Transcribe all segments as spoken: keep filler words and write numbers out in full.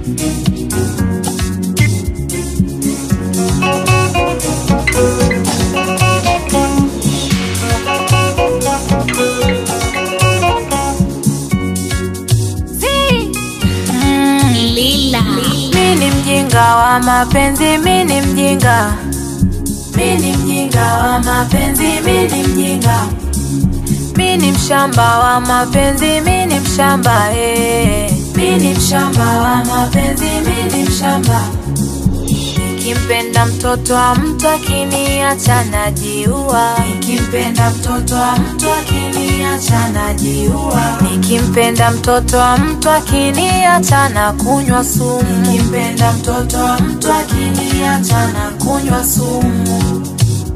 Mini mjinga wa mapenzi, mini mjinga. Mini mjinga wa mapenzi, mini mjinga. Mini mshamba wa mapenzi, mini mshamba eh. Mini mshamba wa mapenzi, mini mshamba. Nikimpenda mtoto wa mtu akiniacha najiua. Nikimpenda mtoto wa mtu akiniacha najiua. Nikimpenda mtoto wa mtu akiniacha na kunywa sumu. Nikimpenda mtoto wa mtu akiniacha na kunywa sumu.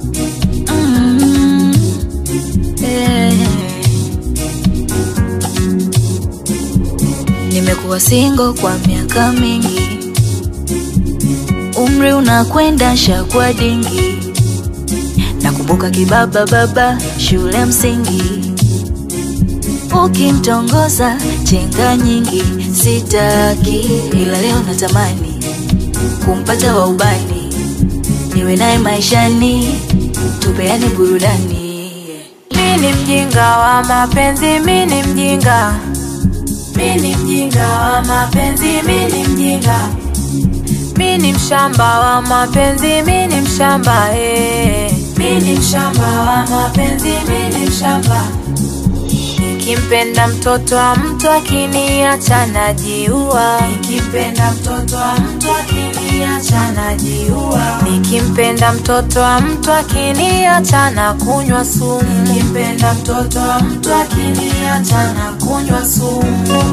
Mm. Eh. Nimekuwa single kwa miaka mingi. Umri unakwenda shakwa dingi. Nakumbuka kibaba baba shule msingi. Ukimtongoza chenga nyingi sitaki. Ila leo natamani kumpata wa ubani. Niwe naye maishani tupeane burudani. Mini mjinga wa mapenzi, mini mjinga. Mini mjinga wa mapenzi, mini mjinga. Mini mshamba wa mapenzi, mini mshamba eh. Mini mshamba wa mapenzi, mini mshamba. Nikimpenda mtoto wa mtu akiniacha najiua. Nikimpenda mtoto wa mtu akiniacha najiua. Nikimpenda mtoto wa mtu akiniacha na kunywa sumu. Nikimpenda mtoto wa mtu akiniacha na kunywa sumu.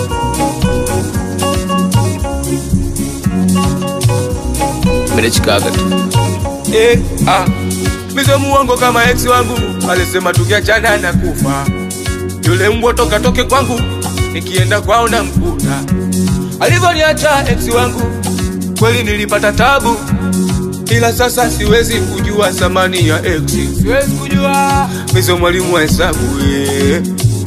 Mene chikaga tu eh, ah. Mizo muongo kama ex wangu alisema tukiachana na kufa. Yule mbwa toka toke kwangu nikienda kwao na mkuta. Alivyoniacha ex wangu kweli nilipata tabu. Ila sasa siwezi kujua thamani ya ex. Siwezi kujua. Mizo mwalimu wa hesabu eh.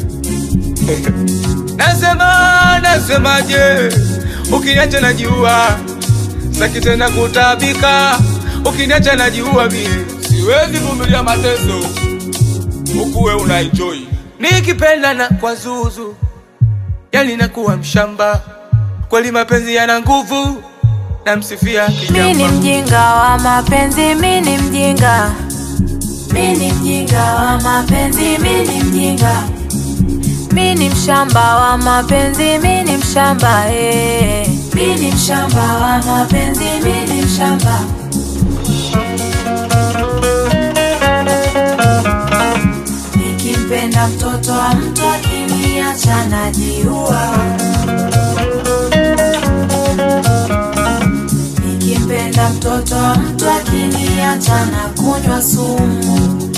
Nasema nasemaje ukiniacha najiua. Saki tena kutabika ukiniacha najiua mie. Siwezi kuvumilia mateso ukuwe unaenjoy. Nikipenda na kwa zuzu yani nakuwa mshamba. Kweli mapenzi yana nguvu na msifia kijamba. Mini mjinga wa mapenzi, mini mjinga. Mini mjinga wa mapenzi, mini mjinga. Mini mshamba wa mapenzi, mini mshamba eh. Mini mshamba wa mapenzi, mini mshamba. Nikimpenda mtoto wa mtu akiniacha najiua. Nikimpenda mtoto wa mtu akiniacha na kunywa sumu.